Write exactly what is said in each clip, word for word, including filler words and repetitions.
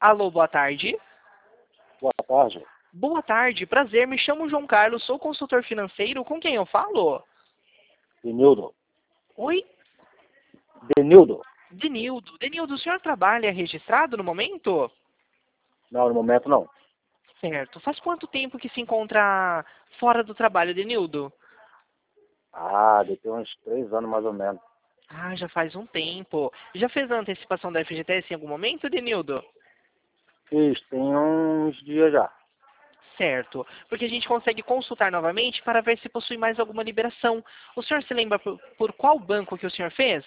Alô, boa tarde. Boa tarde. Boa tarde, prazer, me chamo João Carlos, sou consultor financeiro, com quem eu falo? Denildo. Oi? Denildo. Denildo. Denildo, o senhor trabalha registrado no momento? Não, no momento não. Certo. Faz quanto tempo que se encontra fora do trabalho, Denildo? Ah, deve ter uns três anos mais ou menos. Ah, já faz um tempo. Já fez a antecipação da F G T S em algum momento, Denildo? Fiz, tem uns dias já. Certo, porque a gente consegue consultar novamente para ver se possui mais alguma liberação. O senhor se lembra por, por qual banco que o senhor fez?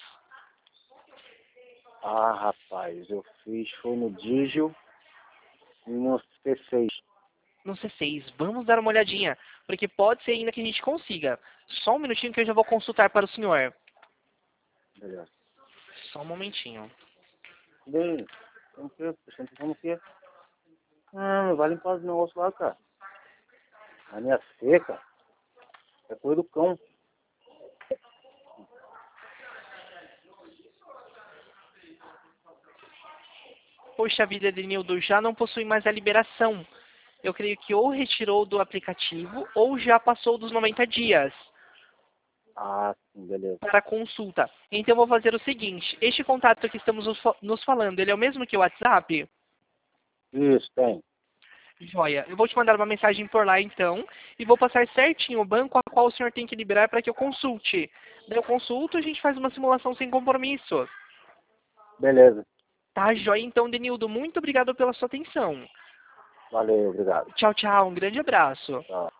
Ah, rapaz, eu fiz, foi no Digio e no C seis. No C seis, vamos dar uma olhadinha, porque pode ser ainda que a gente consiga. Só um minutinho que eu já vou consultar para o senhor. Beleza. Só um momentinho. Bem, como que é? Prestando atenção no quê? Ah, não vai limpar os negócios lá, cara. A minha seca é coisa do cão. Poxa vida, Denildo, já não possui mais a liberação. Eu creio que ou retirou do aplicativo ou já passou dos noventa dias Ah, sim, beleza. para consulta. Então eu vou fazer o seguinte, este contato que estamos nos fa- nos falando, ele é o mesmo que o WhatsApp? Isso, tem. Joia, eu vou te mandar uma mensagem por lá então, e vou passar certinho o banco a qual o senhor tem que liberar para que eu consulte. Daí eu consulto, a gente faz uma simulação sem compromisso. Beleza. Tá, joia então, Denildo, muito obrigado pela sua atenção. Valeu, obrigado. Tchau, tchau, um grande abraço. Tchau.